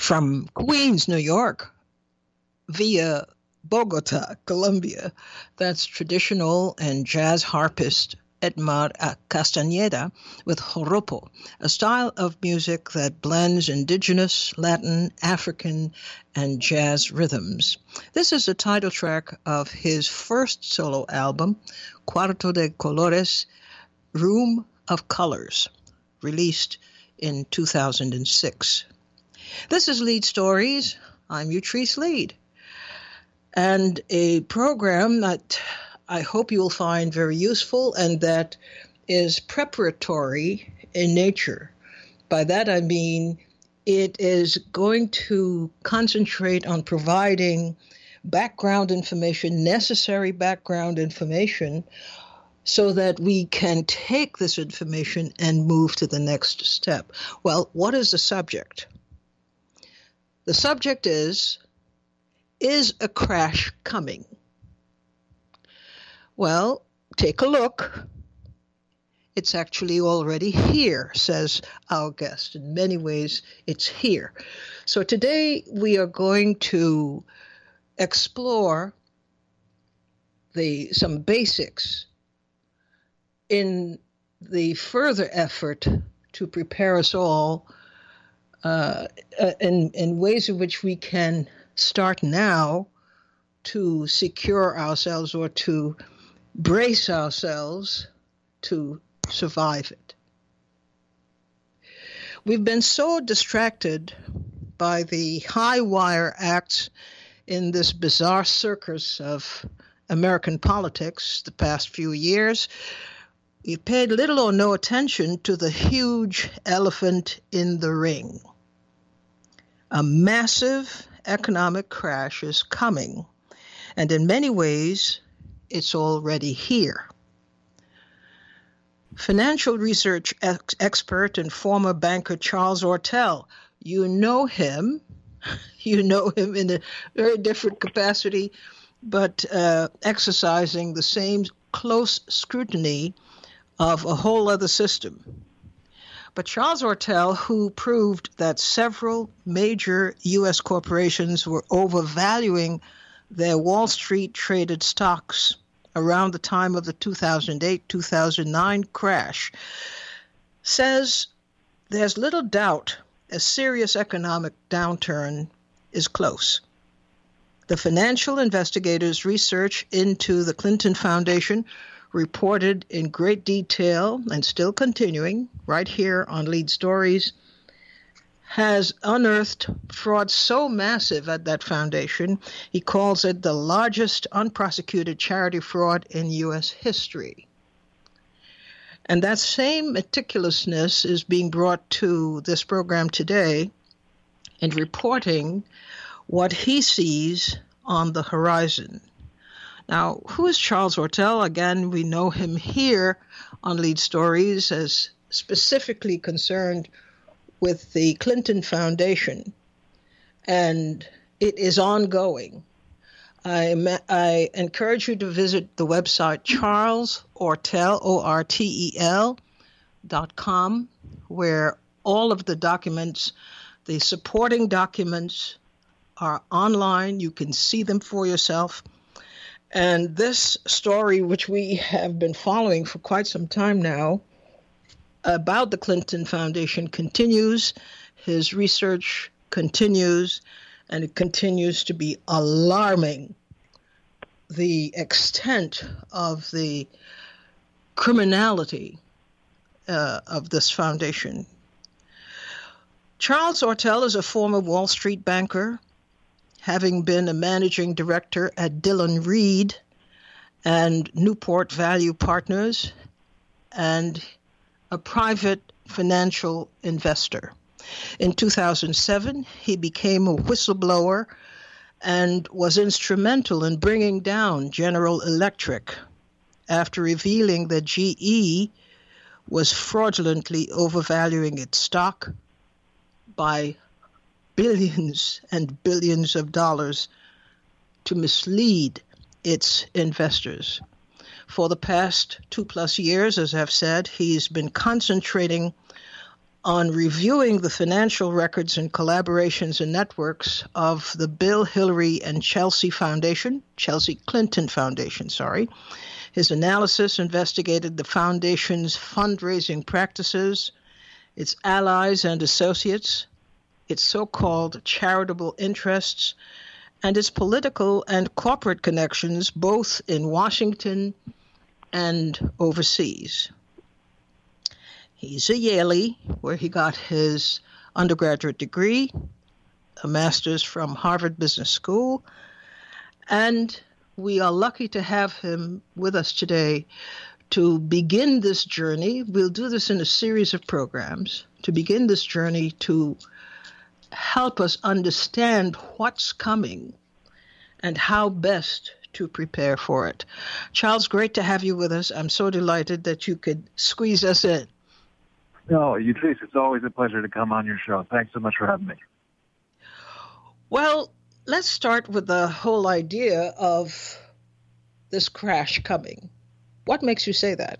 From Queens, New York, via Bogota, Colombia, that's traditional and jazz harpist Edmar Castañeda with joropo, a style of music that blends indigenous, Latin, African, and jazz rhythms. This is the title track of his first solo album, Cuarto de Colores, Room of Colors, released in 2006. This is Lead Stories. I'm Utrice Lead, and a program that I hope you will find very useful and that is preparatory in nature. By that I mean it is going to concentrate on providing background information, necessary background information, so that we can take this information and move to the next step. Well, what is the subject? The subject is a crash coming? Well, take a look. It's actually already here, says our guest. In many ways, it's here. So today we are going to explore some basics in the further effort to prepare us all in ways in which we can start now to secure ourselves or to brace ourselves to survive it. We've been so distracted by the high wire acts in this bizarre circus of American politics the past few years. We've paid little or no attention to the huge elephant in the ring. A massive economic crash is coming, and in many ways, it's already here. Financial research expert and former banker Charles Ortel, you know him in a very different capacity, but exercising the same close scrutiny of a whole other system. But Charles Ortel, who proved that several major U.S. corporations were overvaluing their Wall Street traded stocks around the time of the 2008-2009 crash, says there's little doubt a serious economic downturn is close. The financial investigators' research into the Clinton Foundation, reported in great detail and still continuing right here on Lead Stories, has unearthed fraud so massive at that foundation, he calls it the largest unprosecuted charity fraud in U.S. history. And that same meticulousness is being brought to this program today in reporting what he sees on the horizon. Now, who is Charles Ortel? Again, we know him here on Lead Stories as specifically concerned with the Clinton Foundation, and it is ongoing. I encourage you to visit the website charlesortel, ORTEL.com, where all of the documents, the supporting documents, are online. You can see them for yourself. And this story, which we have been following for quite some time now, about the Clinton Foundation continues. His research continues, and it continues to be alarming. The extent of the criminality of this foundation. Charles Ortel is a former Wall Street banker, having been a managing director at Dillon Read and Newport Value Partners, and a private financial investor. In 2007, he became a whistleblower and was instrumental in bringing down General Electric after revealing that GE was fraudulently overvaluing its stock by billions and billions of dollars to mislead its investors. For the past 2+ years, as I've said, he's been concentrating on reviewing the financial records and collaborations and networks of the Bill, Hillary, and Chelsea Clinton Foundation, sorry. His analysis investigated the foundation's fundraising practices, its allies and associates, its so-called charitable interests, and its political and corporate connections both in Washington and overseas. He's a Yalie, where he got his undergraduate degree, a master's from Harvard Business School, and we are lucky to have him with us today to begin this journey. We'll do this in a series of programs, to begin this journey to help us understand what's coming and how best to prepare for it. Charles, great to have you with us. I'm so delighted that you could squeeze us in. No, Utrice, it's always a pleasure to come on your show. Thanks so much for having me. Well, let's start with the whole idea of this crash coming. What makes you say that?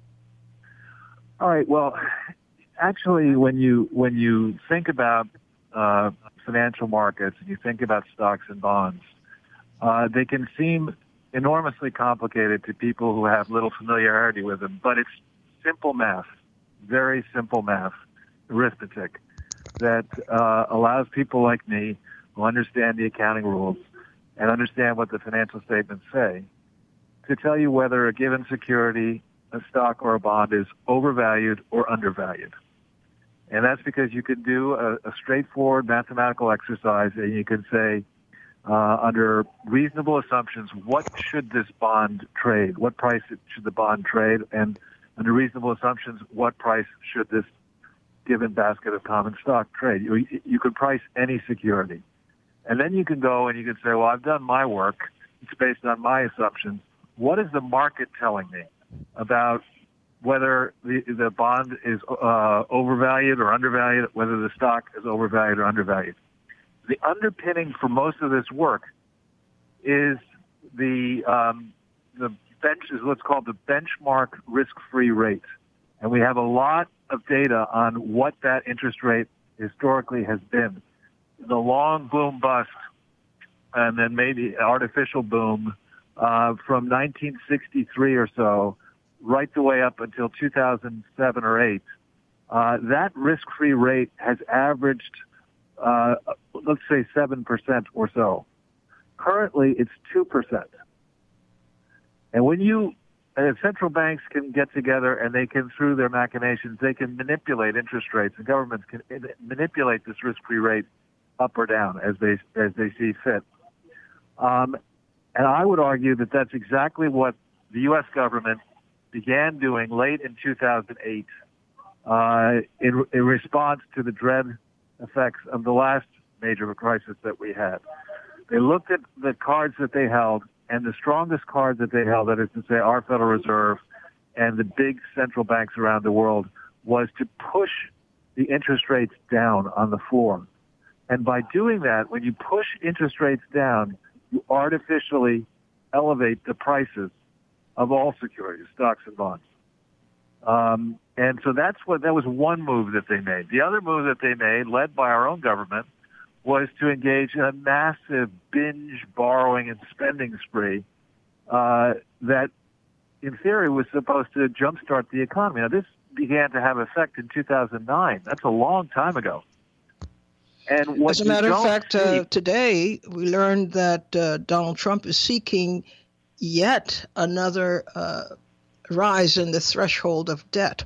All right. Well, actually, when you think about financial markets, and you think about stocks and bonds, they can seem enormously complicated to people who have little familiarity with them. But it's simple math, very simple math, arithmetic, that allows people like me who understand the accounting rules and understand what the financial statements say to tell you whether a given security, a stock or a bond is overvalued or undervalued. And that's because you can do a straightforward mathematical exercise and you can say, under reasonable assumptions, what should this bond trade? What price should the bond trade? And under reasonable assumptions, what price should this given basket of common stock trade? You could price any security. And then you can go and you can say, well, I've done my work. It's based on my assumptions. What is the market telling me about whether the bond is overvalued or undervalued, whether the stock is overvalued or undervalued? The underpinning for most of this work is the is what's called the benchmark risk-free rate. And we have a lot of data on what that interest rate historically has been. The long boom bust and then maybe artificial boom from 1963 or so right the way up until 2007 or 8, that risk-free rate has averaged, let's say, 7% or so. Currently, it's 2%. And when central banks can get together and they can, through their machinations, they can manipulate interest rates, and governments can manipulate this risk-free rate up or down as they see fit. And I would argue that that's exactly what the U.S. government began doing late in 2008 in response to the dread effects of the last major crisis that we had. They looked at the cards that they held, and the strongest card that they held, that is to say our Federal Reserve and the big central banks around the world, was to push the interest rates down on the floor. And by doing that, when you push interest rates down, you artificially elevate the prices of all securities, stocks and bonds. And so that was one move that they made. The other move that they made, led by our own government, was to engage in a massive binge borrowing and spending spree that, in theory, was supposed to jumpstart the economy. Now, this began to have effect in 2009. That's a long time ago. And what as a matter of fact, today we learned that Donald Trump is seeking yet another rise in the threshold of debt.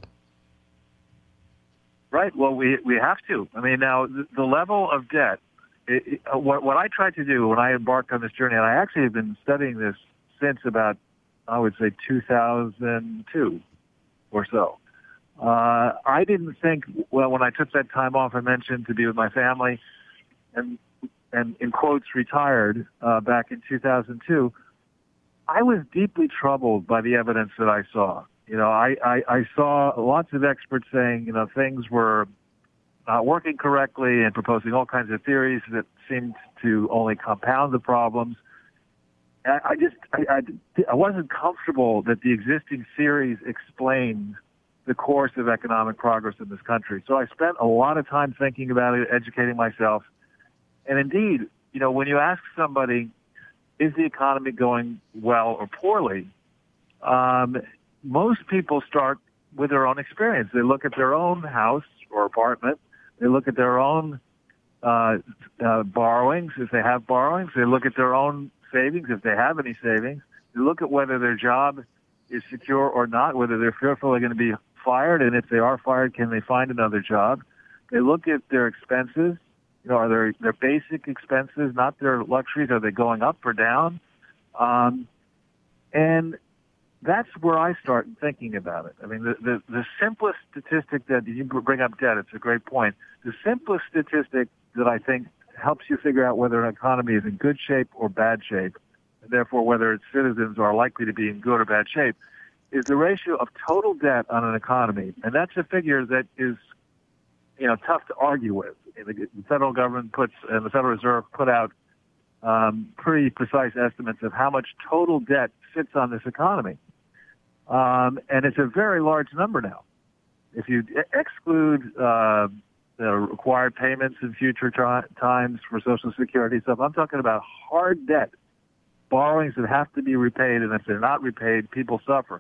Right. Well, we have to. I mean, now the level of debt. What I tried to do when I embarked on this journey, and I actually have been studying this since about, I would say, 2002 or so. I didn't think, well, when I took that time off I mentioned to be with my family and in quotes, retired back in 2002, I was deeply troubled by the evidence that I saw. You know, I saw lots of experts saying, you know, things were not working correctly and proposing all kinds of theories that seemed to only compound the problems. I wasn't comfortable that the existing theories explained the course of economic progress in this country. So I spent a lot of time thinking about it, educating myself. And indeed, when you ask somebody, is the economy going well or poorly, most people start with their own experience. They look at their own house or apartment. They look at their own borrowings, if they have borrowings. They look at their own savings, if they have any savings. They look at whether their job is secure or not, whether they're fearful they're going to be fired, and if they are fired, can they find another job? They look at their expenses. Are their basic expenses, not their luxuries, are they going up or down? And that's where I start thinking about it. I mean, the simplest statistic that you bring up, debt, it's a great point. The simplest statistic that I think helps you figure out whether an economy is in good shape or bad shape, and therefore whether its citizens are likely to be in good or bad shape, is the ratio of total debt on an economy. And that's a figure that is, tough to argue with. The federal government and the Federal Reserve put out pretty precise estimates of how much total debt sits on this economy. And it's a very large number now. If you exclude the required payments in future times for Social Security stuff, I'm talking about hard debt, borrowings that have to be repaid, and if they're not repaid, people suffer,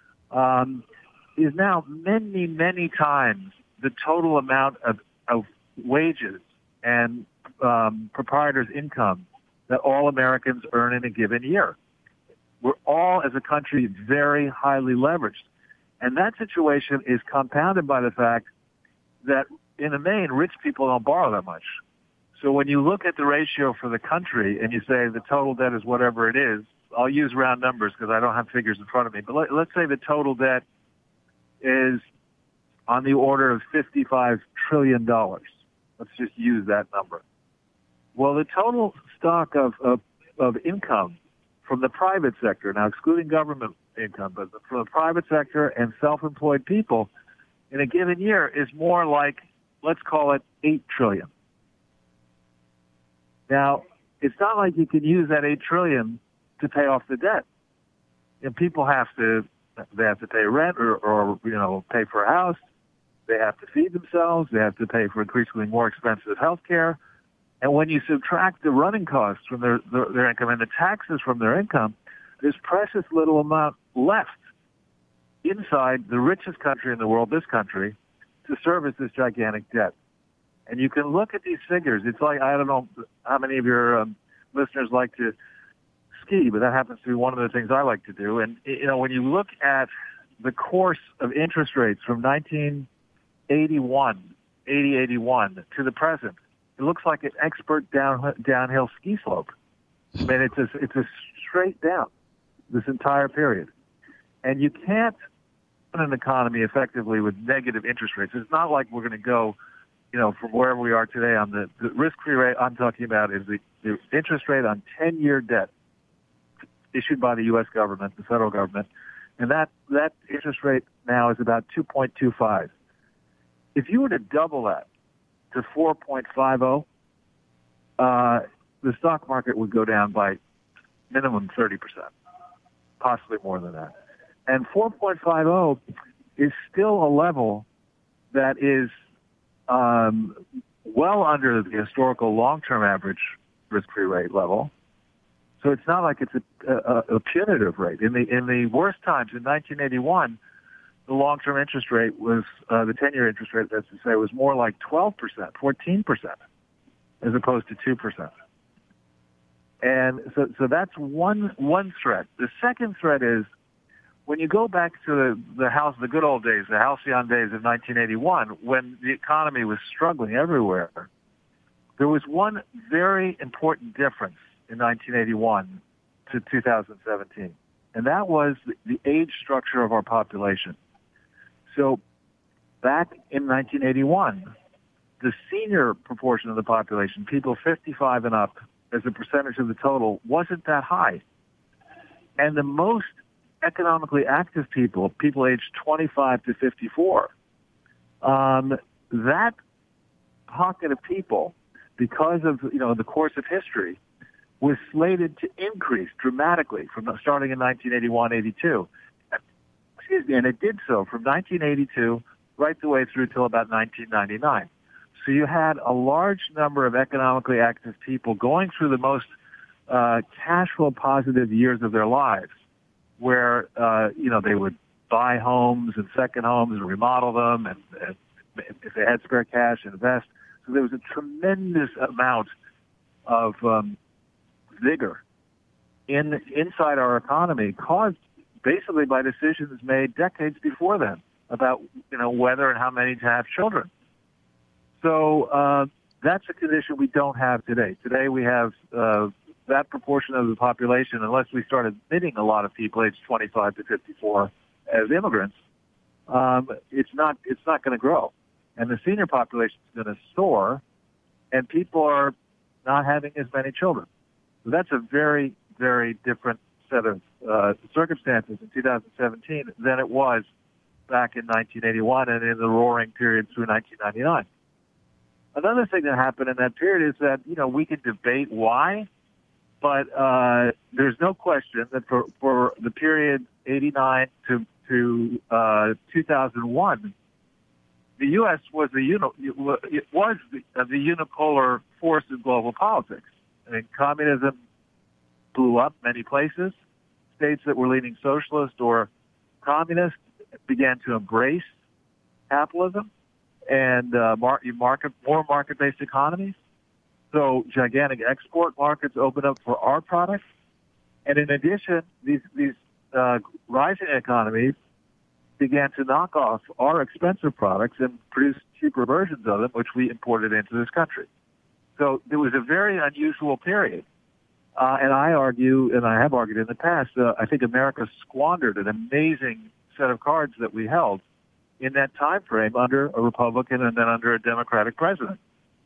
is now many, many times the total amount of wages and proprietors' income that all Americans earn in a given year. We're all, as a country, very highly leveraged. And that situation is compounded by the fact that, in the main, rich people don't borrow that much. So when you look at the ratio for the country and you say the total debt is whatever it is, I'll use round numbers because I don't have figures in front of me, but let's say the total debt is on the order of $55 trillion. Let's just use that number. Well, the total stock of income from the private sector, now excluding government income, but from the private sector and self-employed people in a given year is more like, let's call it $8 trillion. Now, it's not like you can use that $8 trillion to pay off the debt. And people have to pay rent or pay for a house. They have to feed themselves. They have to pay for increasingly more expensive health care. And when you subtract the running costs from their income and the taxes from their income, there's precious little amount left inside the richest country in the world, this country, to service this gigantic debt. And you can look at these figures. It's like, I don't know how many of your listeners like to ski, but that happens to be one of the things I like to do. And, when you look at the course of interest rates from 1981 to the present, it looks like an expert downhill ski slope. I mean, it's a straight down this entire period. And you can't run an economy effectively with negative interest rates. It's not like we're going to go, from wherever we are today on the risk-free rate I'm talking about is the interest rate on 10-year debt issued by the U.S. government, the federal government. And that interest rate now is about 2.25. If you were to double that to 4.50, the stock market would go down by minimum 30%, possibly more than that. And 4.50 is still a level that is well under the historical long-term average risk-free rate level. So it's not like it's a punitive rate. In the worst times, in 1981, the long-term interest rate was, the 10-year interest rate, that's to say, was more like 12%, 14%, as opposed to 2%. And so that's one threat. The second threat is when you go back to the good old days, the halcyon days of 1981, when the economy was struggling everywhere, there was one very important difference in 1981 to 2017, and that was the age structure of our population. So back in 1981, the senior proportion of the population, people 55 and up, as a percentage of the total, wasn't that high. And the most economically active people aged 25 to 54, that pocket of people, because of the course of history, was slated to increase dramatically from starting in 1981-82. and it did so from 1982 right the way through till about 1999. So you had a large number of economically active people going through the most cash flow positive years of their lives, where they would buy homes and second homes and remodel them, and if they had spare cash, invest. So there was a tremendous amount of vigor inside our economy, caused basically by decisions made decades before then about whether and how many to have children. So that's a condition we don't have today. Today we have that proportion of the population, unless we start admitting a lot of people aged 25 to 54 as immigrants, it's not going to grow, and the senior population is going to soar, and people are not having as many children. So that's a very, very different set of circumstances in 2017 than it was back in 1981 and in the roaring period through 1999. Another thing that happened in that period is that, we can debate why, but there's no question that for the period 89 to 2001, the U.S. was the unipolar force in global politics. I mean, communism blew up many places. States that were leaning socialist or communist began to embrace capitalism and more market-based economies. So gigantic export markets opened up for our products. And in addition, these rising economies began to knock off our expensive products and produce cheaper versions of them, which we imported into this country. So there was a very unusual period. And I argue, and I have argued in the past, I think America squandered an amazing set of cards that we held in that time frame under a Republican and then under a Democratic president.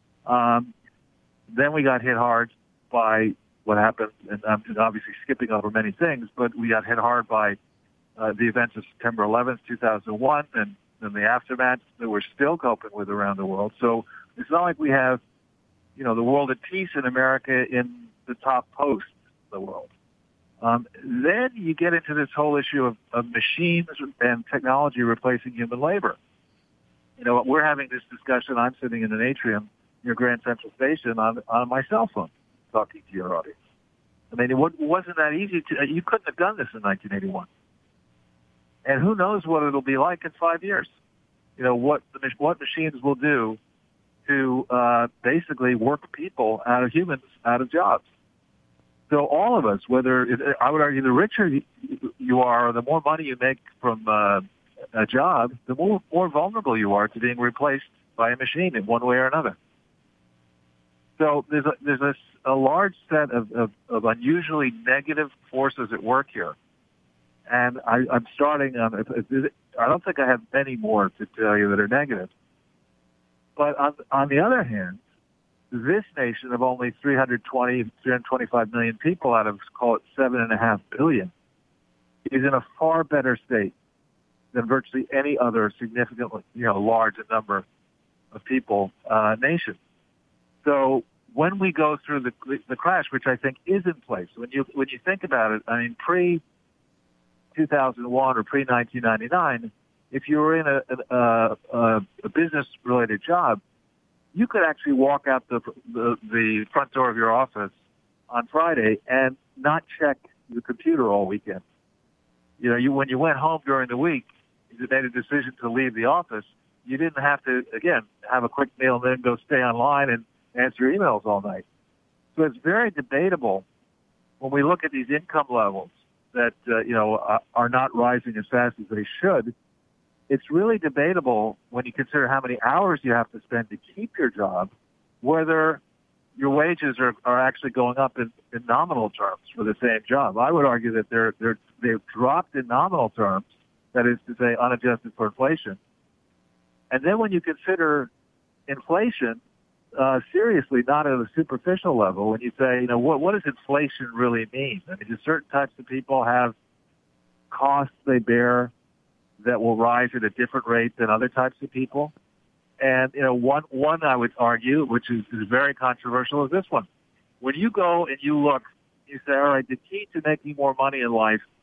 Then we got hit hard by what happened, and I'm obviously skipping over many things, but we got hit hard by the events of September 11th, 2001, and then the aftermath that we're still coping with around the world. So it's not like we have, the world at peace in America in the top post of the world. Then you get into this whole issue of machines and technology replacing human labor. We're having this discussion. I'm sitting in an atrium near Grand Central Station on my cell phone talking to your audience. I mean, it wasn't that easy. You couldn't have done this in 1981. And who knows what it'll be like in 5 years. What machines will do to basically work people out of humans, out of jobs. So all of us, I would argue the richer you are, or the more money you make from a job, the more vulnerable you are to being replaced by a machine in one way or another. So there's a large set of unusually negative forces at work here. And I'm starting on, I don't think I have many more to tell you that are negative. But on the other hand, this nation of only 325 million people out of, call it 7.5 billion, is in a far better state than virtually any other significantly, large number of people nation. So when we go through the crash, which I think is in place, when you think about it, I mean, pre-2001 or pre-1999, if you were in a business-related job, you could actually walk out the front door of your office on Friday and not check the computer all weekend. When you went home during the week, you made a decision to leave the office. You didn't have to, again, have a quick meal and then go stay online and answer emails all night. So it's very debatable when we look at these income levels that are not rising as fast as they should. It's really debatable when you consider how many hours you have to spend to keep your job, whether your wages are actually going up in nominal terms for the same job. I would argue that they've dropped in nominal terms, that is to say, unadjusted for inflation. And then when you consider inflation, seriously, not at a superficial level, when you say, what does inflation really mean? I mean, do certain types of people have costs they bear that will rise at a different rate than other types of people? And, one I would argue, which is very controversial, is this one. When you go and you look, you say, all right, the key to making more money in life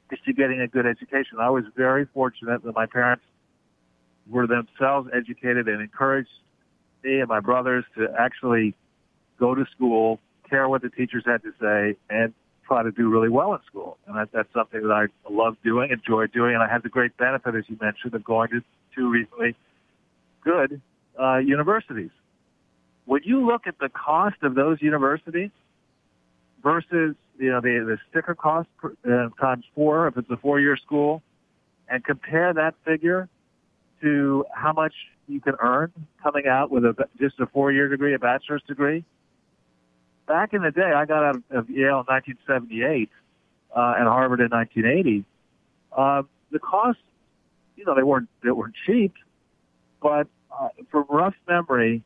is to getting a good education. I was very fortunate that my parents were themselves educated and encouraged me and my brothers to actually go to school, care what the teachers had to say, and try to do really well in school. And that's something that I love doing, enjoy doing, and I had the great benefit, as you mentioned, of going to two recently good universities. When you look at the cost of those universities versus the sticker cost times 4 if it's a 4-year school, and compare that figure to how much you can earn coming out with just a 4-year degree, a bachelor's degree. Back in the day, I got out of Yale in 1978 and Harvard in 1980. The costs, they weren't cheap, but from rough memory,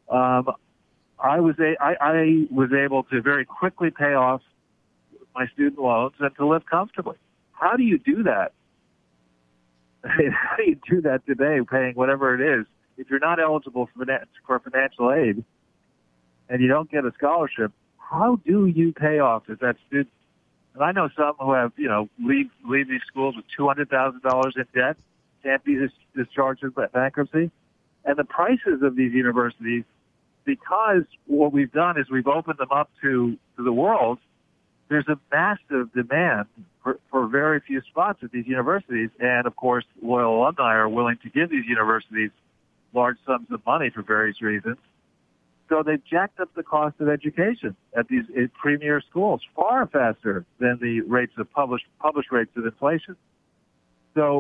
I was able to very quickly pay off my student loans and to live comfortably. How do you do that? How do you do that today, paying whatever it is? If you're not eligible for financial aid and you don't get a scholarship, how do you pay off as that student? And I know some who have, leave these schools with $200,000 in debt, can't be discharged by bankruptcy. And the prices of these universities, because what we've done is we've opened them up to the world, there's a massive demand for very few spots at these universities. And, of course, loyal alumni are willing to give these universities large sums of money for various reasons. So they've jacked up the cost of education at these premier schools far faster than the rates of published rates of inflation. So,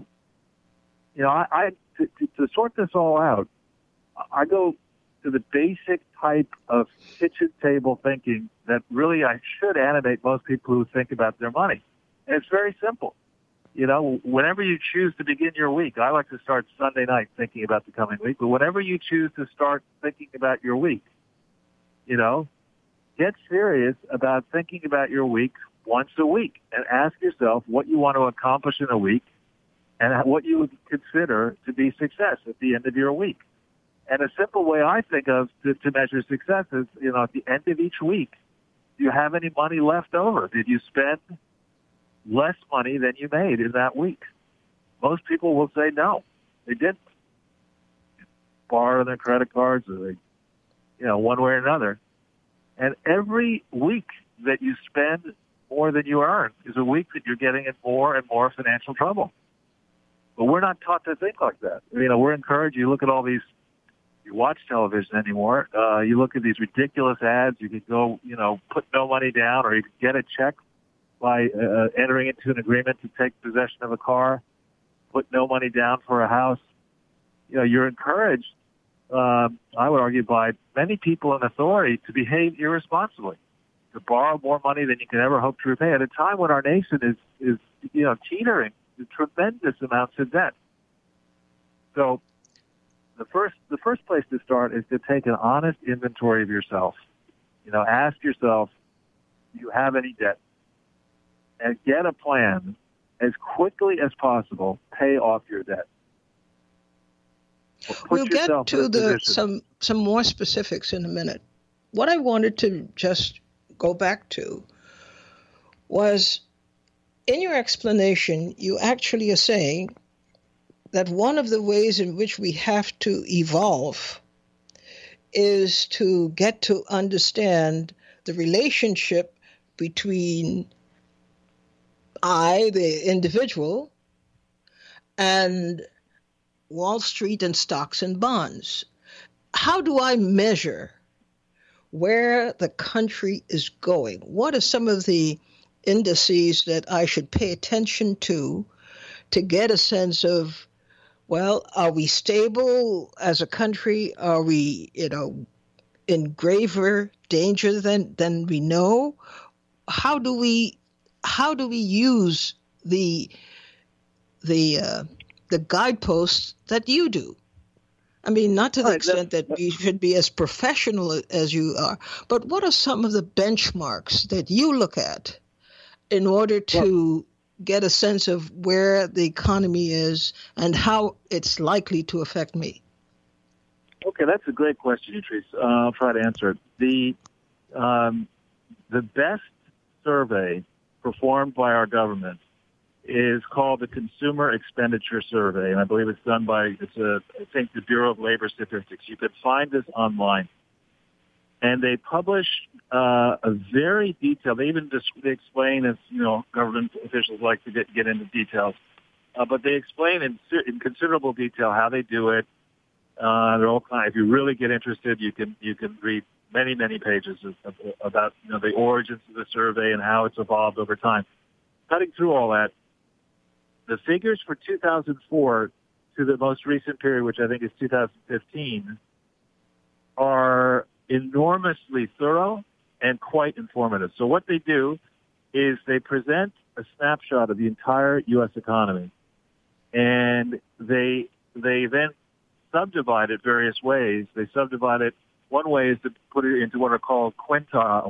to sort this all out, I go to the basic type of kitchen table thinking that really I should animate most people who think about their money. And it's very simple. Whenever you choose to begin your week, I like to start Sunday night thinking about the coming week, but whenever you choose to start thinking about your week, get serious about thinking about your week once a week and ask yourself what you want to accomplish in a week and what you would consider to be success at the end of your week. And a simple way I think of to measure success is, at the end of each week, do you have any money left over? Did you spend less money than you made in that week? Most people will say no, they didn't. Borrow their credit cards or they, one way or another. And every week that you spend more than you earn is a week that you're getting in more and more financial trouble. But we're not taught to think like that. We're encouraged. You look at all these, you watch television anymore. You look at these ridiculous ads. You could go, put no money down, or you could get a check by entering into an agreement to take possession of a car, put no money down for a house. You're encouraged, I would argue, by many people in authority to behave irresponsibly, to borrow more money than you can ever hope to repay at a time when our nation is teetering to tremendous amounts of debt. So the first place to start is to take an honest inventory of yourself. Ask yourself, do you have any debt? And get a plan as quickly as possible, pay off your debt. We'll get to some more specifics in a minute. What I wanted to just go back to was, in your explanation, you actually are saying that one of the ways in which we have to evolve is to get to understand the relationship between I, the individual, and Wall Street and stocks and bonds. How do I measure where the country is going? What are some of the indices that I should pay attention to get a sense of, well, are we stable as a country? Are we, in graver danger than we know? How do we use the guideposts that you do? I mean, not to the extent that we should be as professional as you are, but what are some of the benchmarks that you look at in order to get a sense of where the economy is and how it's likely to affect me? Okay, that's a great question, Patrice. I'll try to answer it. The best survey performed by our government is called the Consumer Expenditure Survey, and I believe it's done by, I think, the Bureau of Labor Statistics. You can find this online. And they publish a very detailed, they explain, as you know, government officials like to get into details, but they explain in considerable detail how they do it. They're all kind. If you really get interested, you can read many pages about the origins of the survey and how it's evolved over time. Cutting through all that, the figures for 2004 to the most recent period, which I think is 2015, are enormously thorough and quite informative. So what they do is they present a snapshot of the entire U.S. economy, and they then subdivide it various ways. They subdivide it. One way is to put it into what are called quintiles,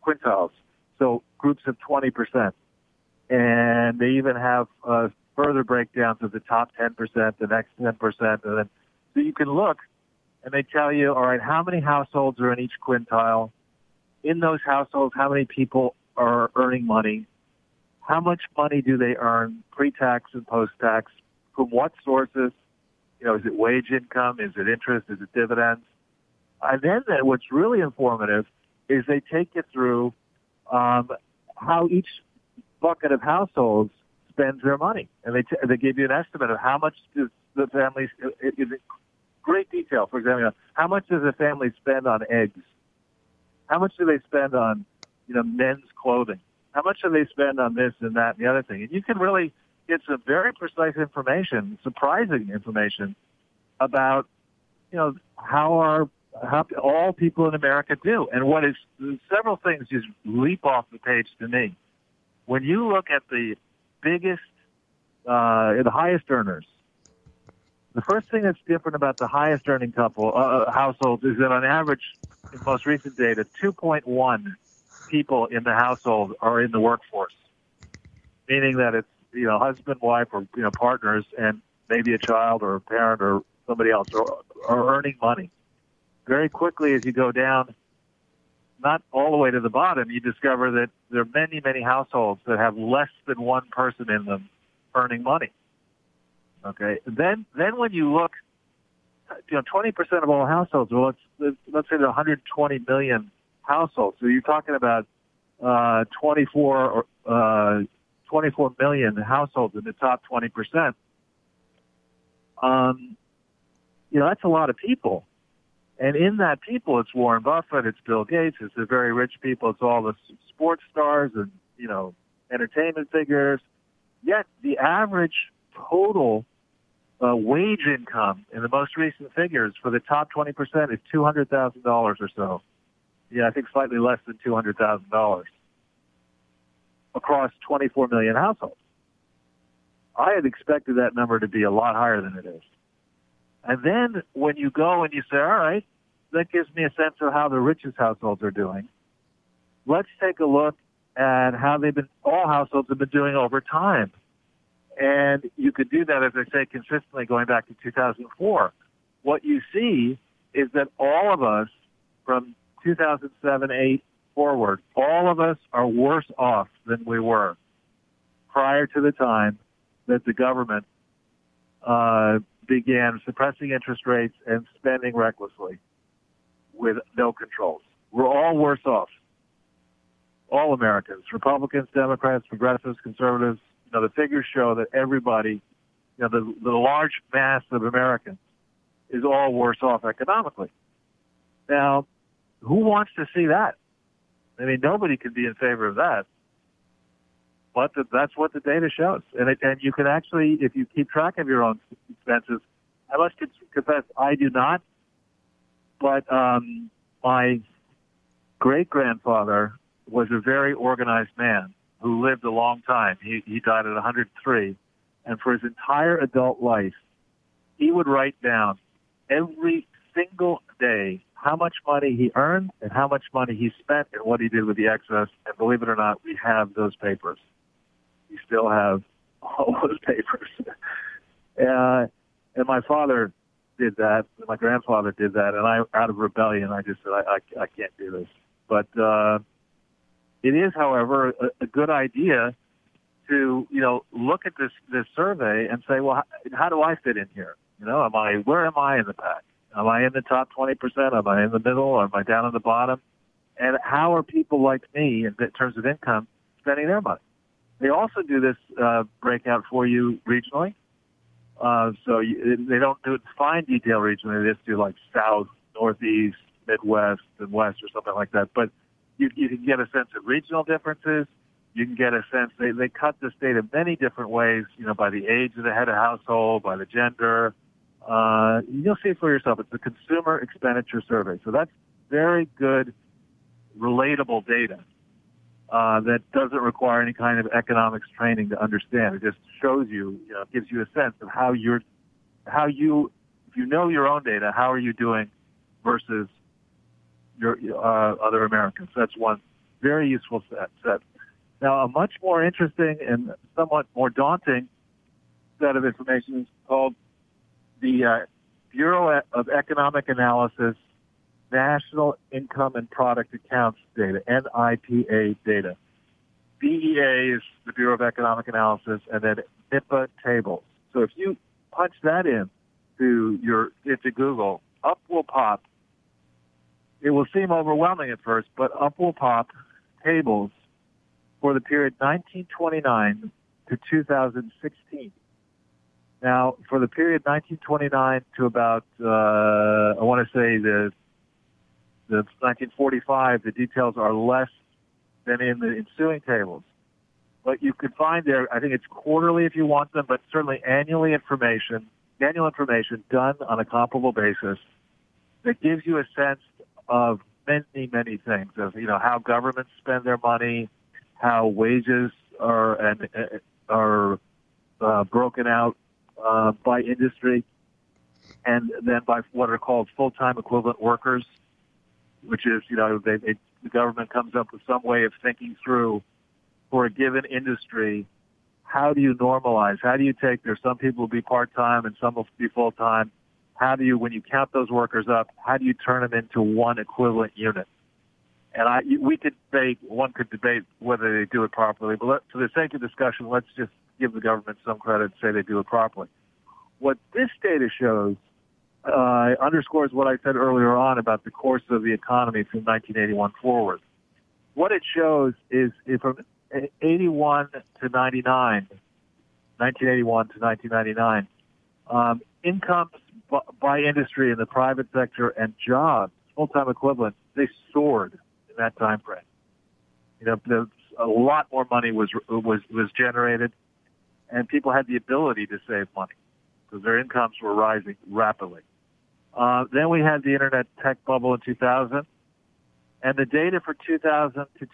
so groups of 20%. And they even have further breakdowns of the top 10%, the next 10%, and then so you can look. And they tell you, all right, how many households are in each quintile? In those households, how many people are earning money? How much money do they earn pre-tax and post-tax? From what sources? Is it wage income? Is it interest? Is it dividends? And then what's really informative is they take you through how each bucket of households spends their money. And they give you an estimate of how much does the families great detail. For example, how much does a family spend on eggs? How much do they spend on, men's clothing? How much do they spend on this and that and the other thing? And you can really get some very precise information, surprising information about, how all people in America do. And several things just leap off the page to me. When you look at the biggest, the highest earners, the first thing that's different about the highest earning households is that on average, in most recent data, 2.1 people in the household are in the workforce, meaning that it's, husband, wife, or, partners, and maybe a child or a parent or somebody else are earning money. Very quickly, as you go down, not all the way to the bottom, you discover that there are many households that have less than one person in them earning money. Okay. Then when you look, 20% of all households. Well, let's say there are 120 million households. So you're talking about 24 million households in the top 20%. That's a lot of people. And in that people, it's Warren Buffett, it's Bill Gates, it's the very rich people, it's all the sports stars and entertainment figures. Yet the average total wage income in the most recent figures for the top 20% is $200,000 or so. I think slightly less than $200,000 across 24 million households. I had expected that number to be a lot higher than it is. And then when you go and you say, all right, that gives me a sense of how the richest households are doing. Let's take a look at how all households have been doing over time. And you could do that, as I say, consistently going back to 2004. What you see is that all of us from 2007, 8 forward, all of us are worse off than we were prior to the time that the government began suppressing interest rates and spending recklessly with no controls. We're all worse off. All Americans, Republicans, Democrats, progressives, conservatives. The figures show that everybody, the large mass of Americans is all worse off economically. Now, who wants to see that? I mean, nobody can be in favor of that. But that's what the data shows. And you can actually, if you keep track of your own expenses, I must confess, I do not. But my great-grandfather was a very organized man who lived a long time. He died at 103. And for his entire adult life, he would write down every single day how much money he earned and how much money he spent and what he did with the excess. And believe it or not, we have those papers. We still have all those papers. And my father did that. My grandfather did that. And I, out of rebellion, I just said, I can't do this. But it is, however, a good idea to, look at this survey and say, well, how do I fit in here? Where am I in the pack? Am I in the top 20%? Am I in the middle? Or am I down at the bottom? And how are people like me, in terms of income, spending their money? They also do this breakout for you regionally. They don't do it in fine detail regionally. They just do like South, Northeast, Midwest, and West or something like that. But you can get a sense of regional differences. You can get a sense, they cut this data many different ways, by the age of the head of household, by the gender. You'll see it for yourself. It's a consumer expenditure survey. So that's very good, relatable data that doesn't require any kind of economics training to understand. It just shows you, gives you a sense of if you know your own data, how are you doing versus your other Americans. That's one very useful set. Now, a much more interesting and somewhat more daunting set of information is called the Bureau of Economic Analysis National Income and Product Accounts data, NIPA data. BEA is the Bureau of Economic Analysis, and then NIPA tables. So if you punch that into Google, up will pop. It will seem overwhelming at first, but up will pop tables for the period 1929 to 2016. Now, for the period 1929 to about, I want to say the 1945, the details are less than in the ensuing tables. But you could find there, I think it's quarterly if you want them, but certainly annual information done on a comparable basis that gives you a sense of many, many things, of how governments spend their money, how wages are broken out by industry, and then by what are called full-time equivalent workers, which is, the government comes up with some way of thinking through for a given industry, how do you normalize? How do you there's some people will be part-time and some will be full-time. How do you, when you count those workers up, how do you turn them into one equivalent unit? And one could debate whether they do it properly, but for the sake of discussion, let's just give the government some credit and say they do it properly. What this data shows underscores what I said earlier on about the course of the economy from 1981 forward. What it shows is from 81 to 99, 1981 to 1999, incomes by industry in the private sector and jobs, full-time equivalent, they soared in that time frame. A lot more money was generated, and people had the ability to save money because their incomes were rising rapidly. Then we had the internet tech bubble in 2000, and the data for 2000 to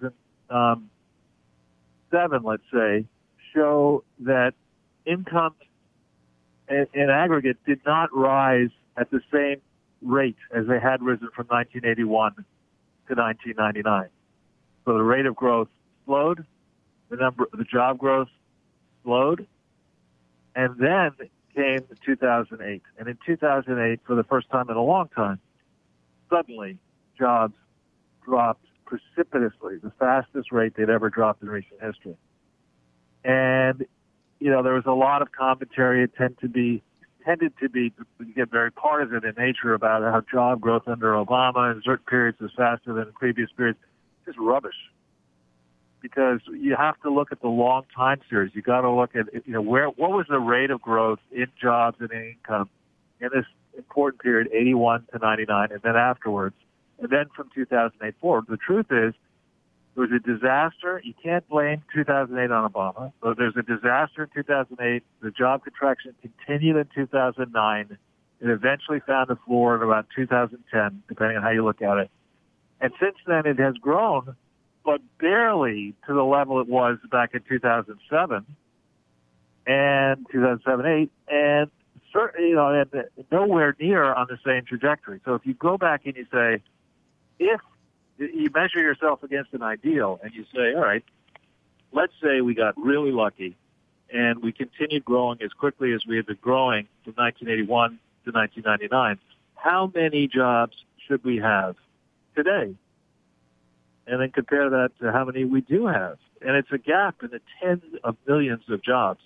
2007, let's say, show that incomes in aggregate did not rise at the same rate as they had risen from 1981 to 1999. So the rate of growth slowed, the job growth slowed, and then came 2008. And in 2008, for the first time in a long time, suddenly jobs dropped precipitously, the fastest rate they'd ever dropped in recent history. And there was a lot of commentary. It tended to get very partisan in nature about how job growth under Obama in certain periods was faster than in previous periods. Just rubbish. Because you have to look at the long time series. You got to look at what was the rate of growth in jobs and in income in this important period, 81 to 99, and then afterwards, and then from 2008 forward. The truth is, there was a disaster. You can't blame 2008 on Obama. So there's a disaster in 2008. The job contraction continued in 2009. It eventually found a floor at about 2010, depending on how you look at it. And since then, it has grown, but barely to the level it was back in 2007 and 2007-8, and certainly, and nowhere near on the same trajectory. So if you go back and you say, if you measure yourself against an ideal and you say, all right, let's say we got really lucky and we continued growing as quickly as we had been growing from 1981 to 1999, how many jobs should we have today? And then compare that to how many we do have And it's a gap in the tens of millions of jobs.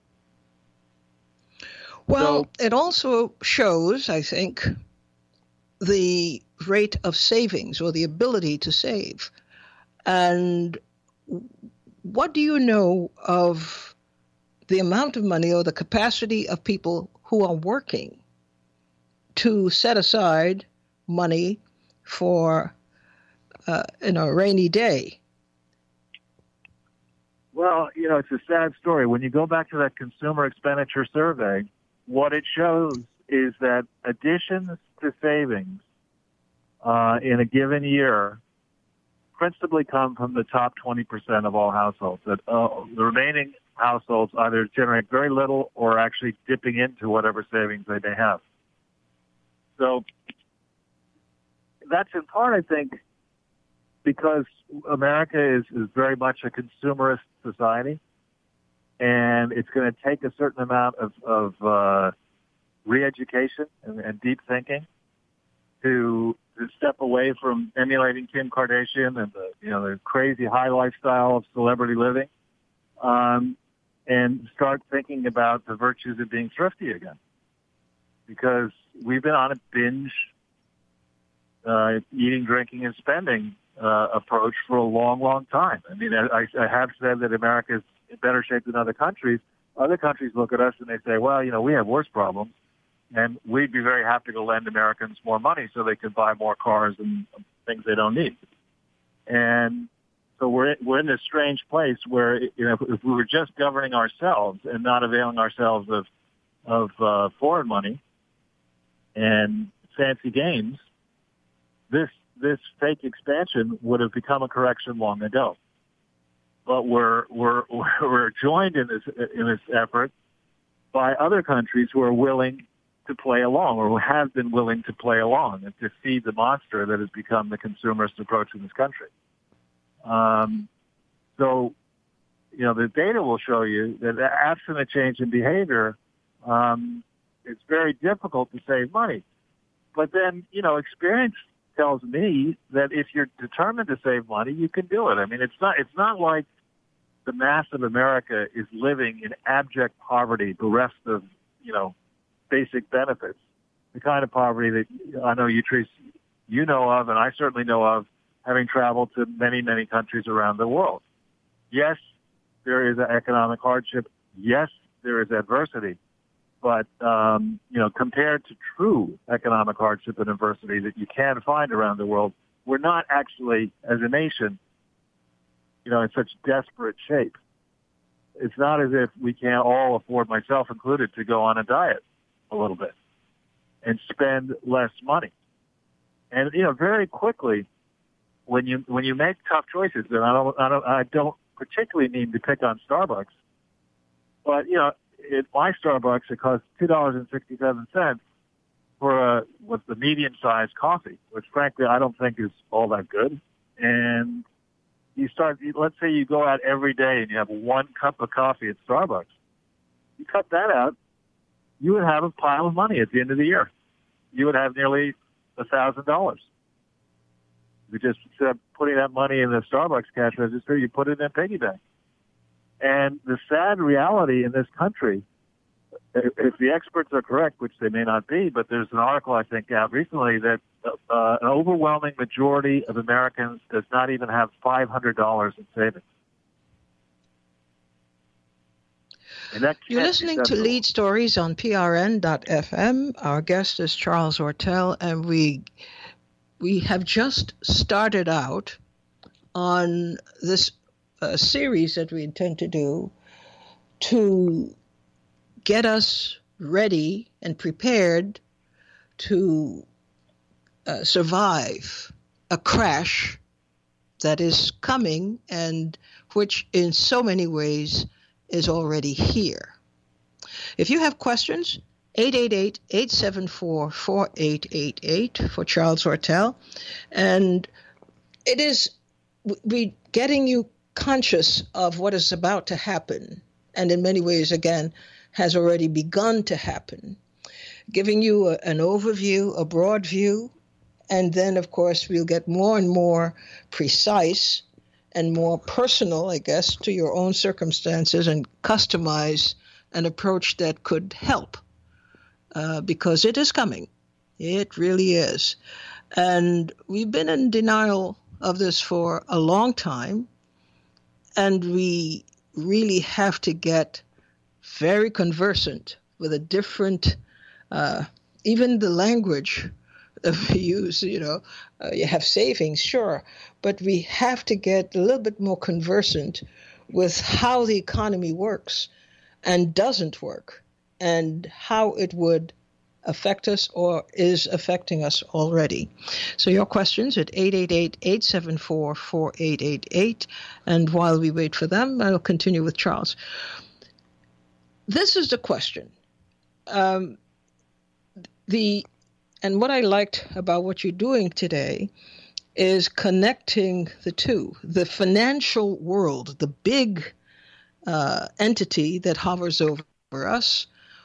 Well, it also shows, I think, the rate of savings or the ability to save. And what do you know of the amount of money or the capacity of people who are working to set aside money for a rainy day? Well, it's a sad story. When you go back to that consumer expenditure survey, what it shows is that additions to savings in a given year principally come from the top 20% of all households. That the remaining households either generate very little or actually dipping into whatever savings they may have. So that's in part, I think, because America is very much a consumerist society, and it's going to take a certain amount of re-education and deep thinking to step away from emulating Kim Kardashian and the crazy high lifestyle of celebrity living, and start thinking about the virtues of being thrifty again. Because we've been on a binge eating, drinking, and spending approach for a long, long time. I mean, I have said that America is in better shape than other countries. Other countries look at us and they say, well, we have worse problems, and we'd be very happy to lend Americans more money so they could buy more cars and things they don't need. And so we're in this strange place where, if we were just governing ourselves and not availing ourselves of foreign money and fancy games, this fake expansion would have become a correction long ago. But we're joined in this effort by other countries who are willing to play along, or who have been willing to play along, and to feed the monster that has become the consumerist approach in this country. So, the data will show you that absent a change in behavior, it's very difficult to save money. But then, experience tells me that if you're determined to save money, you can do it. I mean, it's not like the mass of America is living in abject poverty, bereft of, basic benefits. The kind of poverty that I know you know of, and I certainly know of, having traveled to many, many countries around the world. Yes, there is economic hardship. Yes, there is adversity. But, compared to true economic hardship and adversity that you can find around the world, we're not actually, as a nation, in such desperate shape. It's not as if we can't all afford, myself included, to go on a diet a little bit and spend less money. And, very quickly, when you make tough choices, and I don't particularly mean to pick on Starbucks, but, at my Starbucks, it costs $2.67 for what's the medium-sized coffee, which frankly I don't think is all that good. And let's say you go out every day and you have one cup of coffee at Starbucks. You cut that out, you would have a pile of money at the end of the year. You would have nearly $1,000. You just, instead of putting that money in the Starbucks cash register, you put it in a piggy bank. And the sad reality in this country, if the experts are correct, which they may not be, but there's an article, I think, out recently that an overwhelming majority of Americans does not even have $500 in savings. You're listening to Lead Stories on PRN.FM. Our guest is Charles Ortel, and we have just started out on this series that we intend to do to get us ready and prepared to survive a crash that is coming and which in so many ways is already here. If you have questions, 888-874-4888 for Charles Ortel. And it is we getting you conscious of what is about to happen, and in many ways, again, has already begun to happen, giving you an overview, a broad view, and then, of course, we'll get more and more precise and more personal, I guess, to your own circumstances and customize an approach that could help because it is coming. It really is. And we've been in denial of this for a long time, and we really have to get very conversant with a different, even the language that we use, you have savings, sure, but we have to get a little bit more conversant with how the economy works and doesn't work and how it would affect us or is affecting us already. So your questions at 888-874-4888. And while we wait for them, I'll continue with Charles. This is the question. And what I liked about what you're doing today is connecting the two. The financial world, the big entity that hovers over us,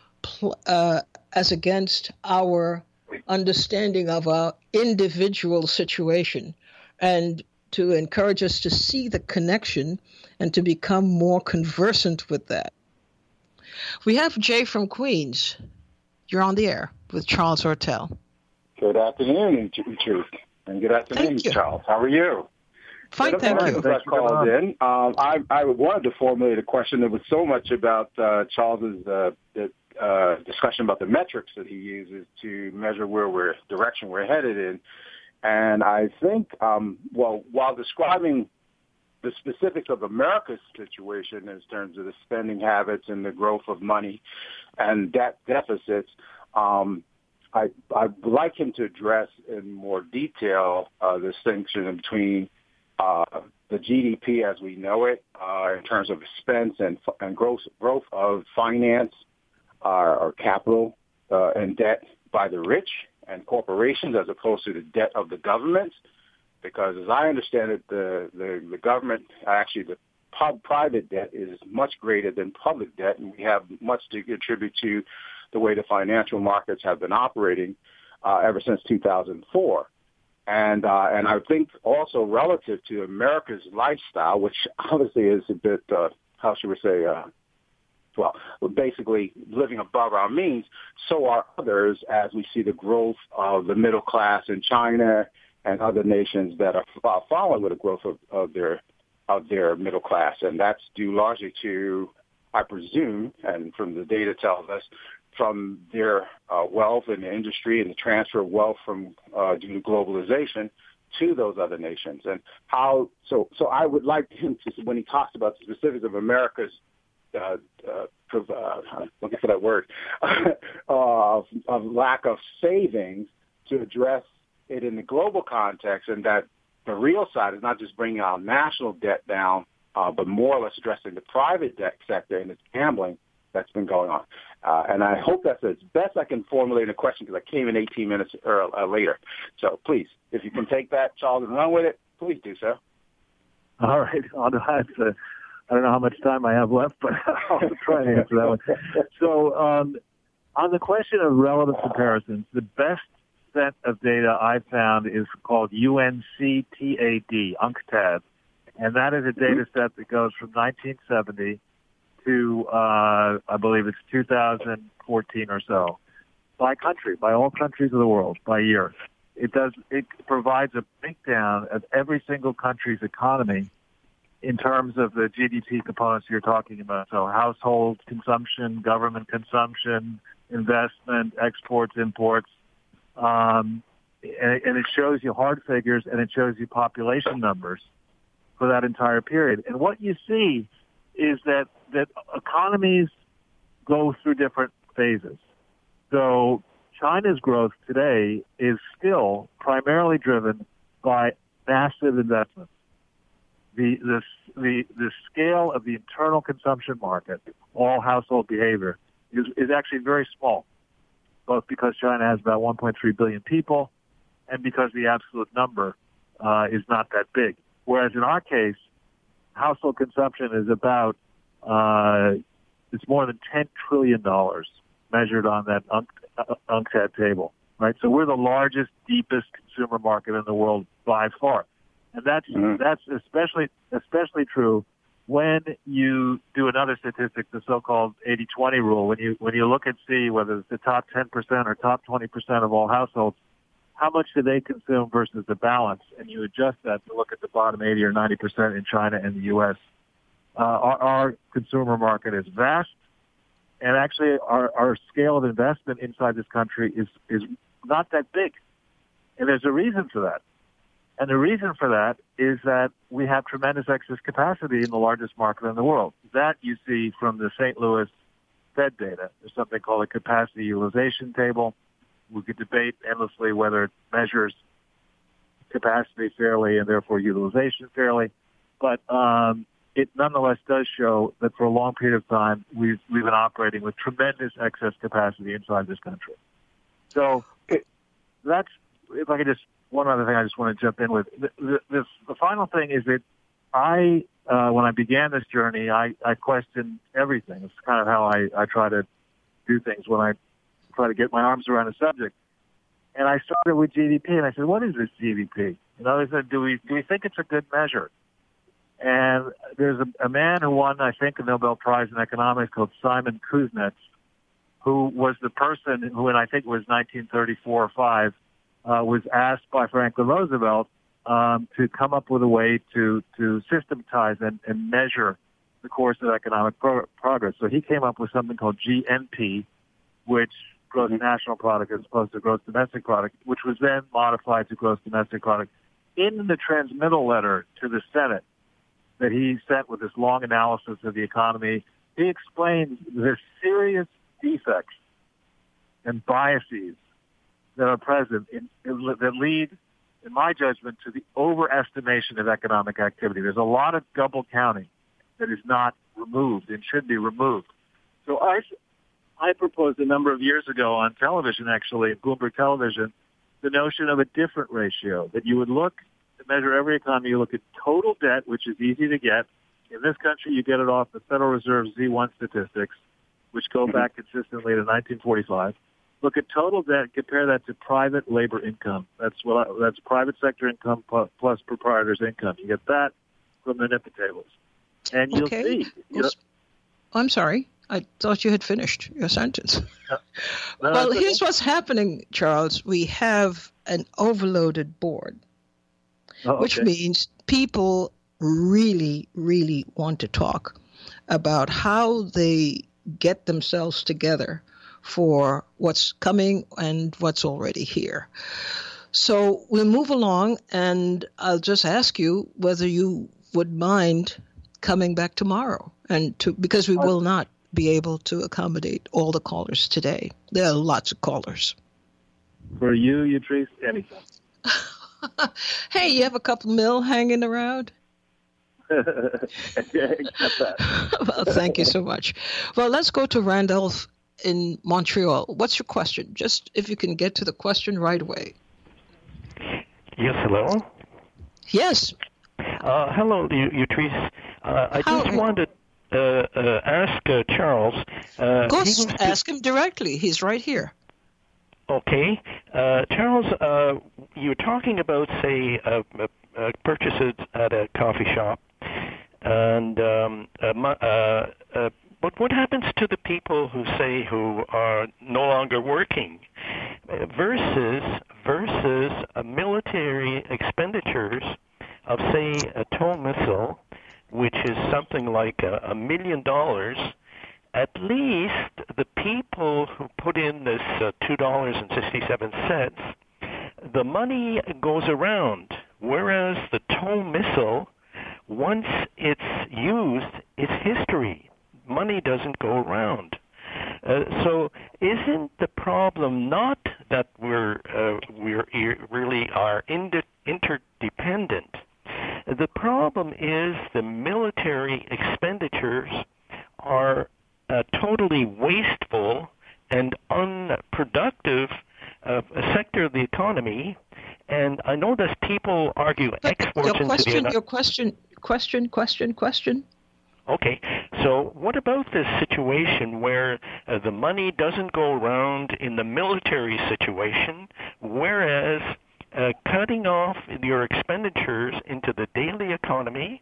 as against our understanding of our individual situation, and to encourage us to see the connection and to become more conversant with that. We have Jay from Queens. You're on the air with Charles Ortel. Good afternoon, Truth. And good afternoon, Charles. How are you? Fine, thank you. I called in. I wanted to formulate a question. There was so much about Charles's discussion about the metrics that he uses to measure direction we're headed in. And I think, while describing the specifics of America's situation in terms of the spending habits and the growth of money and debt deficits, I'd like him to address in more detail the distinction between the GDP as we know it in terms of expense and growth of finance or capital and debt by the rich and corporations as opposed to the debt of the government. Because as I understand it, the government, actually the private debt is much greater than public debt, and we have much to contribute to the way the financial markets have been operating ever since 2004. And I think also relative to America's lifestyle, which obviously is a bit, how should we say, basically living above our means, so are others as we see the growth of the middle class in China and other nations that are following with the growth of their middle class. And that's due largely to, I presume, and from the data tells us, from their wealth in the industry and the transfer of wealth from due to globalization to those other nations. And how, so I would like him to, when he talks about the specifics of America's, looking for that word, of lack of savings, to address it in the global context, and that the real side is not just bringing our national debt down, but more or less addressing the private debt sector and its gambling that's been going on. And I hope that's as best I can formulate a question, because I came in 18 minutes later. So please, if you can take that, Charles, and run with it, please do so. All right. I don't know how much time I have left, but I'll try to answer that one. So on the question of relative comparisons, the best set of data I found is called UNCTAD, UNCTAD. And that is a data set that goes from 1970 to, I believe it's 2014 or so, by country, by all countries of the world, by year. It provides a breakdown of every single country's economy in terms of the GDP components you're talking about. So household consumption, government consumption, investment, exports, imports. And it shows you hard figures, and it shows you population numbers for that entire period. And what you see is that economies go through different phases. So China's growth today is still primarily driven by massive investments. The scale of the internal consumption market, all household behavior, is actually very small, both because China has about 1.3 billion people and because the absolute number is not that big. Whereas in our case, household consumption is about, it's more than $10 trillion measured on that UNCTAD table, right? So we're the largest, deepest consumer market in the world by far. And that's especially true when you do another statistic, the so-called 80-20 rule. When you look and see whether it's the top 10% or top 20% of all households, how much do they consume versus the balance, and you adjust that to look at the bottom 80 or 90% in China and the U.S. Our consumer market is vast, and actually our scale of investment inside this country is not that big. And there's a reason for that. And the reason for that is that we have tremendous excess capacity in the largest market in the world. That you see from the St. Louis Fed data. There's something called a capacity utilization table. We could debate endlessly whether it measures capacity fairly and therefore utilization fairly. But it nonetheless does show that for a long period of time, we've been operating with tremendous excess capacity inside this country. So that's, if I could just, one other thing I just want to jump in with. The final thing is that when I began this journey, I questioned everything. It's kind of how I try to do things when I try to get my arms around a subject. And I started with GDP, and I said, what is this GDP? And others said, do we think it's a good measure? And there's a man who won, I think, a Nobel Prize in economics called Simon Kuznets, who was the person who, and I think it was 1934 or 5, was asked by Franklin Roosevelt to come up with a way to systematize and measure the course of economic progress. So he came up with something called GNP, which gross national product as opposed to gross domestic product, which was then modified to gross domestic product. In the transmittal letter to the Senate that he sent with this long analysis of the economy, he explains the serious defects and biases that are present that lead, in my judgment, to the overestimation of economic activity. There's a lot of double counting that is not removed and should be removed. So I proposed a number of years ago on television, actually, Bloomberg Television, the notion of a different ratio, that you would look to measure every economy. You look at total debt, which is easy to get. In this country, you get it off the Federal Reserve Z1 statistics, which go back consistently to 1945. Look at total debt, compare that to private labor income. That's private sector income plus proprietors' income. You get that from the NIPA tables. And you'll see. I'm sorry. I thought you had finished your sentence. No, well, here's what's happening, Charles. We have an overloaded board, which means people really, really want to talk about how they get themselves together for what's coming and what's already here. So we'll move along, and I'll just ask you whether you would mind coming back tomorrow, because we will not be able to accommodate all the callers today. There are lots of callers. For you, Utrice, anything. Hey, you have a couple mil hanging around? Accept that. Well, thank you so much. Well, let's go to Randolph in Montreal. What's your question? Just if you can get to the question right away. Yes, hello? Yes. Hello, Utrice. I just wanted to ask Charles. Ask him directly. He's right here. Okay. Charles, you were talking about, say, purchases at a coffee shop. And but what happens to the people who are no longer working versus military expenditures of, say, a TOW missile, which is something like $1 million? At least the people who put in this $2.67, the money goes around, whereas the TOW missile, once it's used, it's history. Money doesn't go around. So isn't the problem not that we're really are interdependent? The problem is the military expenditures are totally wasteful and unproductive sector of the economy. And I know that people argue exports into the Your question. Okay, so what about this situation where the money doesn't go around in the military situation, whereas cutting off your expenditures into the daily economy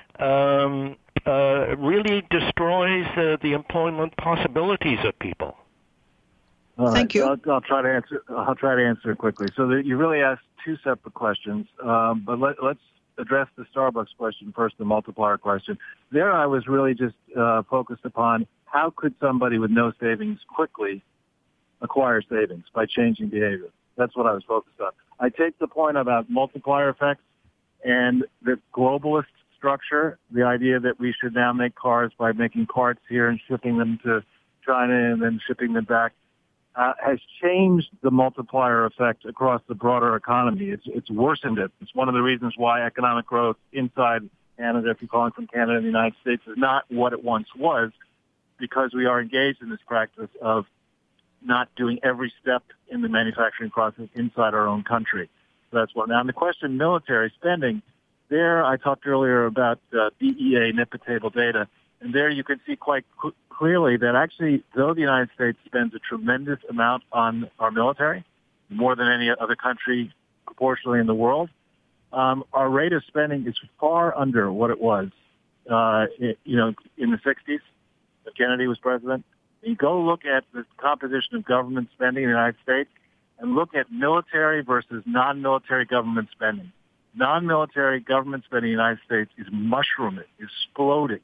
really destroys the employment possibilities of people. Thank you. I'll try to answer. I'll try to answer quickly. So you really asked two separate questions, but let's address the Starbucks question first, the multiplier question. There, I was really just focused upon how could somebody with no savings quickly acquire savings by changing behavior. That's what I was focused on. I take the point about multiplier effects and the globalist structure, the idea that we should now make cars by making parts here and shipping them to China and then shipping them back, has changed the multiplier effect across the broader economy. It's worsened it. It's one of the reasons why economic growth inside Canada, if you're calling from Canada and the United States, is not what it once was, because we are engaged in this practice of not doing every step in the manufacturing process inside our own country. So that's one. Now, on the question of military spending, there I talked earlier about DEA NIPA table data, and there you can see quite clearly that actually, though the United States spends a tremendous amount on our military, more than any other country proportionally in the world, our rate of spending is far under what it was, in the 60s, when Kennedy was president. You go look at the composition of government spending in the United States and look at military versus non-military government spending. Non-military government spending in the United States is mushrooming, exploding.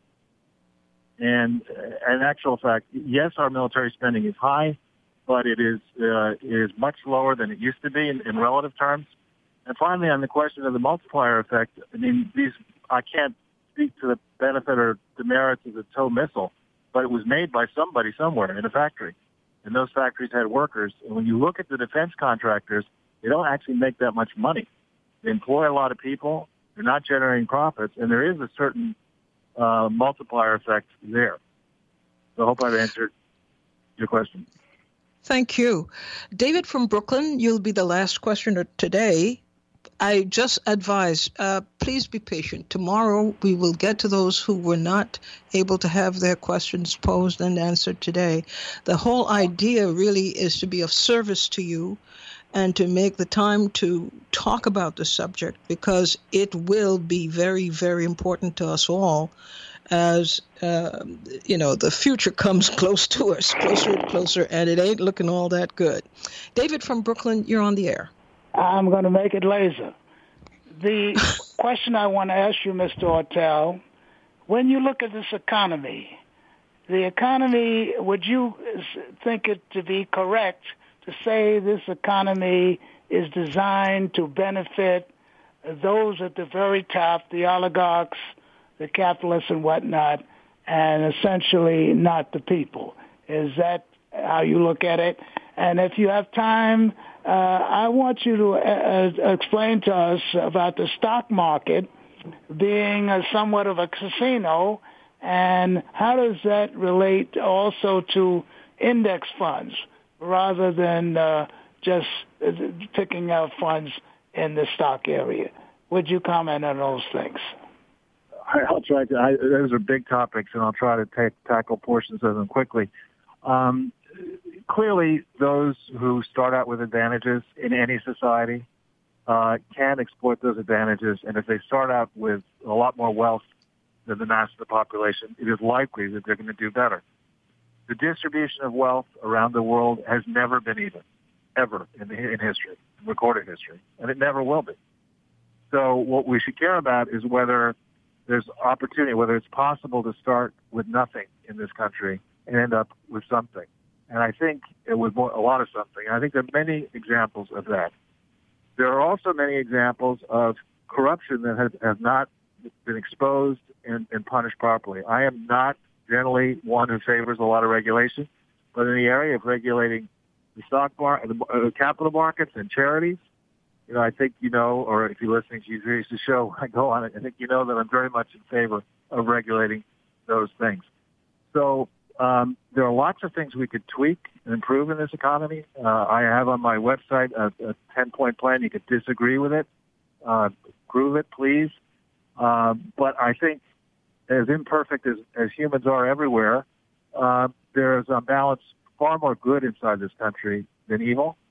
And in actual fact, yes, our military spending is high, but it is much lower than it used to be in relative terms. And finally, on the question of the multiplier effect, I can't speak to the benefit or demerits of the TOW missile, but it was made by somebody somewhere in a factory. And those factories had workers. And when you look at the defense contractors, they don't actually make that much money. They employ a lot of people. They're not generating profits. And there is a certain multiplier effect there. So I hope I've answered your question. Thank you. David from Brooklyn, you'll be the last questioner today. I just advise, please be patient. Tomorrow we will get to those who were not able to have their questions posed and answered today. The whole idea really is to be of service to you and to make the time to talk about the subject, because it will be very, very important to us all as, the future comes close to us, closer and closer, and it ain't looking all that good. David from Brooklyn, you're on the air. I'm going to make it laser. The question I want to ask you, Mr. Ortel, when you look at this economy, would you think it to be correct to say this economy is designed to benefit those at the very top, the oligarchs, the capitalists and whatnot, and essentially not the people? Is that how you look at it? And if you have time, I want you to explain to us about the stock market being somewhat of a casino, and how does that relate also to index funds rather than just picking out funds in the stock area? Would you comment on those things? I'll try to. Those are big topics, and I'll try to tackle portions of them quickly. Clearly, those who start out with advantages in any society can exploit those advantages, and if they start out with a lot more wealth than the mass of the population, it is likely that they're going to do better. The distribution of wealth around the world has never been even, ever in history, in recorded history, and it never will be. So what we should care about is whether there's opportunity, whether it's possible to start with nothing in this country and end up with something. And I think it was a lot of something. And I think there are many examples of that. There are also many examples of corruption that have not been exposed and punished properly. I am not generally one who favors a lot of regulation, but in the area of regulating the stock market, the capital markets and charities, I think or if you're listening to the show, I go on it, I think that I'm very much in favor of regulating those things. So there are lots of things we could tweak and improve in this economy. I have on my website a 10-point plan. You could disagree with it. Prove it, please. But I think as imperfect as humans are everywhere, there is on balance far more good inside this country than evil.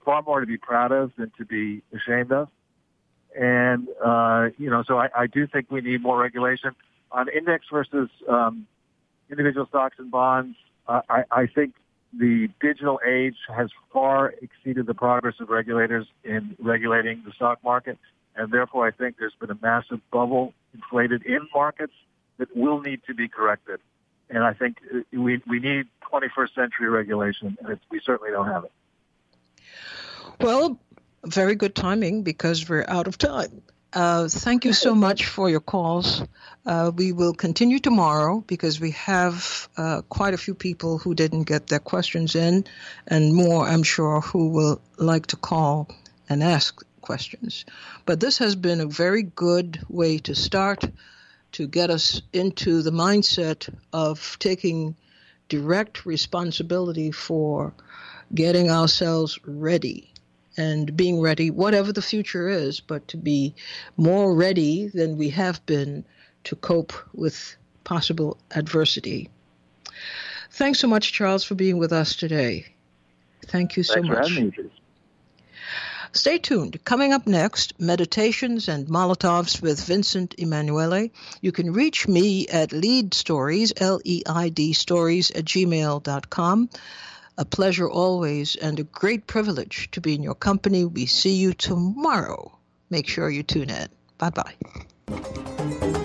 far more to be proud of than to be ashamed of. And, so I do think we need more regulation. On index versus individual stocks and bonds, I think the digital age has far exceeded the progress of regulators in regulating the stock market. And therefore, I think there's been a massive bubble inflated in markets that will need to be corrected. And I think we need 21st century regulation, and we certainly don't have it. Well, very good timing because we're out of time. Thank you so much for your calls. We will continue tomorrow because we have quite a few people who didn't get their questions in, and more, I'm sure, who will like to call and ask questions. But this has been a very good way to start to get us into the mindset of taking direct responsibility for getting ourselves ready and being ready, whatever the future is, but to be more ready than we have been to cope with possible adversity. Thanks so much, Charles, for being with us today. Thank you so much. Thanks for having me. Stay tuned. Coming up next, Meditations and Molotovs with Vincent Emanuele. You can reach me at Leid Stories, Leid Stories @gmail.com. A pleasure always and a great privilege to be in your company. We see you tomorrow. Make sure you tune in. Bye-bye.